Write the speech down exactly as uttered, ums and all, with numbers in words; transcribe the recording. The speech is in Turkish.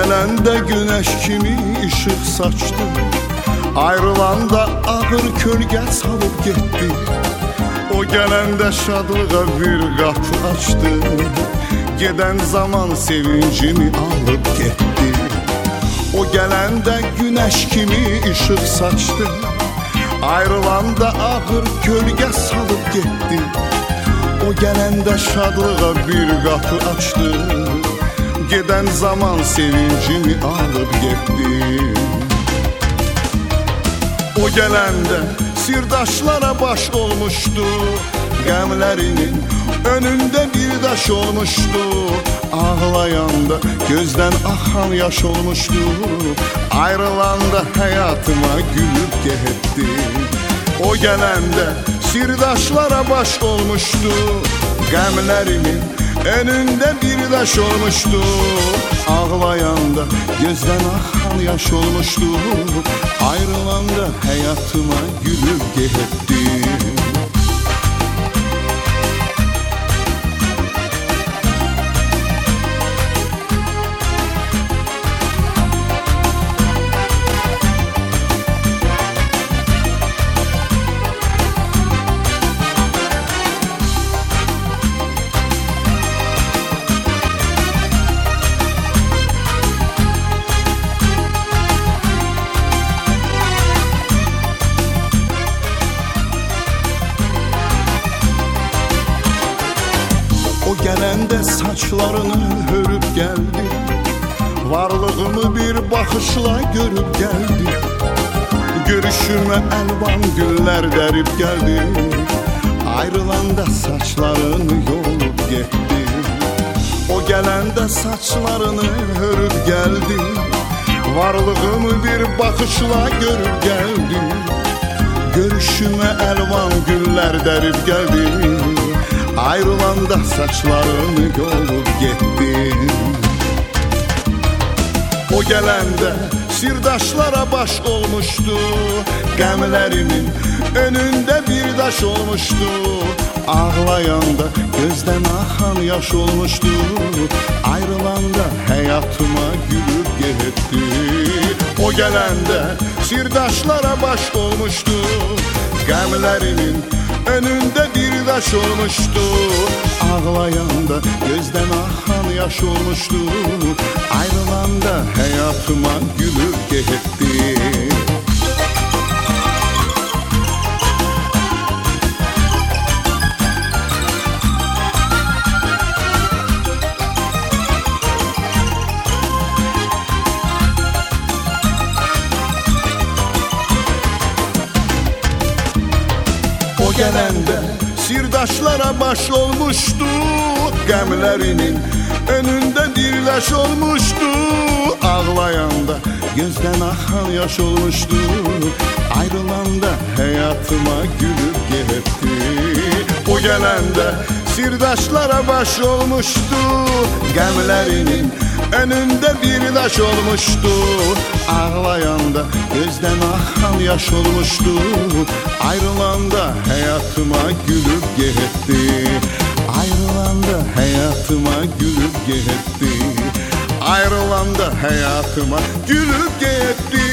gelende güneş kimi ışık saçtı, ayrılanda ağır kölge salıp gitti. O gelende şadlığa bir kapı açtı, giden zaman sevincimi alıp gitti. O gelende güneş kimi ışık saçtı, ayrılanda ağır kölge salıp gitti. O gelende şadlığa bir kapı açtı, giden zaman sevincimi alıp gitti. O gelende sirdaşlara baş olmuştu, gemlerinin önünde bir daş olmuştu. Ağlayanda gözden akan yaş olmuştu, ayrılanda hayatıma gülüp gitti. O gelende sirdaşlara baş olmuştu, gemlerimin önünde bir daş olmuştu. Ağlayanda gözden akan yaş olmuştu, ayrılanda hayatıma gülüp gitti. O gelende saçlarını hörüp geldi, varlığımı bir bakışla görüp geldi. Görüşüme elvan güller derip geldi, ayrılanda saçlarını yolup gitti. O gelende saçlarını hörüp geldi, varlığımı bir bakışla görüp geldi. Görüşüme elvan güller derip geldi, ayrılanda saçlarını yolup gitti. O gelende sirdaşlara baş olmuştu, gemlerimin önünde bir daş olmuştu. Ağlayanda gözden akan yaş olmuştu, ayrılanda hayatıma gülüp gitti. O gelende sirdaşlara baş olmuştu, gemlerimin önünde bir daş olmuştu. Ağlayanda gözden akan yaş olmuştu, ayrılanda hayatıma gülüp gitti. O gelende sirdaşlara baş olmuştu, gemlerinin önünde bir daş olmuştu. Ağlayanda gözden akan yaş olmuştu, ayrılanda hayatıma gülüp gitti. O gelende sirdaşlara baş olmuştu, gemlerinin önünde bir daş olmuştu. Ağlayanda gözden akan yaş olmuştu, ayrılanda hayatıma gülüp gitti. Ayrılanda hayatıma gülüp gitti. Ayrılanda hayatıma gülüp gitti.